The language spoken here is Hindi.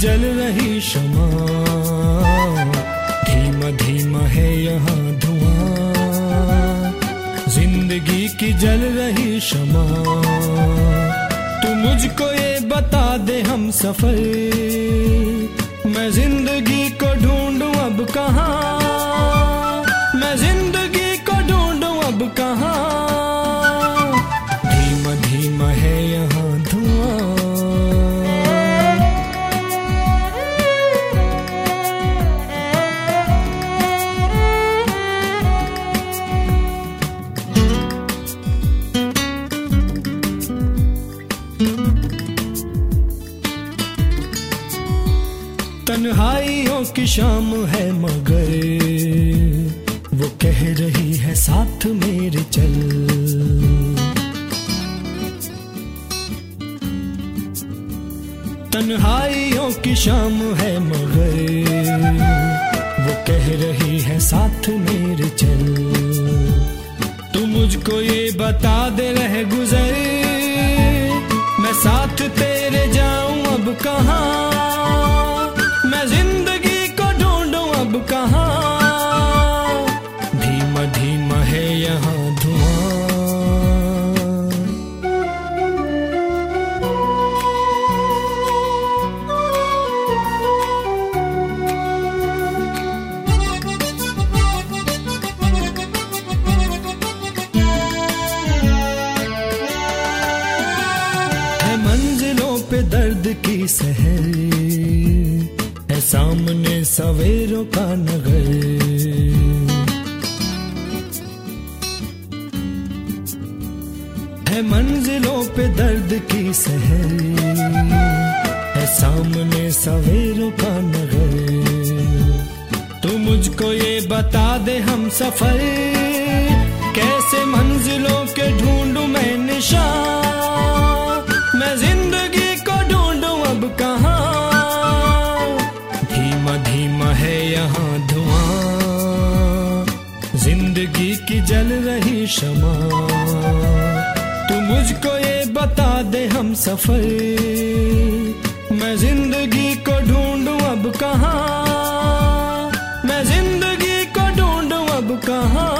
जल रही शमा, धीमा धीमा है यहाँ धुआं, जिंदगी की जल रही शमा। तू मुझको ये बता दे हम सफर, मैं जिंदगी को ढूंढूं अब कहाँ, मैं जिंदगी को ढूंढूं अब कहाँ। धीमा धीमा है यहाँ धुआं। तन्हाइयों की शाम है मगर वो कह रही है साथ मेरे चल। तन्हाइयों की शाम है मगर वो कह रही है साथ मेरे चल। तू मुझको ये बता दे रह गुजर, मैं साथ तेरे जाऊं अब कहाँ, मैं जिंदगी को ढूंढूं अब कहाँ। धीमा धीमा है यहाँ धुआं। है मंजिलों पे दर्द की सहर, सामने सवेरों का नगर। है मंजिलों पे दर्द की सहर, है सामने सवेरों का नगर। तू मुझको ये बता दे हम सफर, कैसे मंजिलों के ढूंढूं मैं निशान, मैं जिंदगी को ढूंढूं अब कहाँ। धीमा है यहाँ धुआं, जिंदगी की जल रही शमा। तू मुझको ये बता दे हम सफर, मैं जिंदगी को ढूंढूं अब कहाँ, मैं जिंदगी को ढूंढूं अब कहाँ।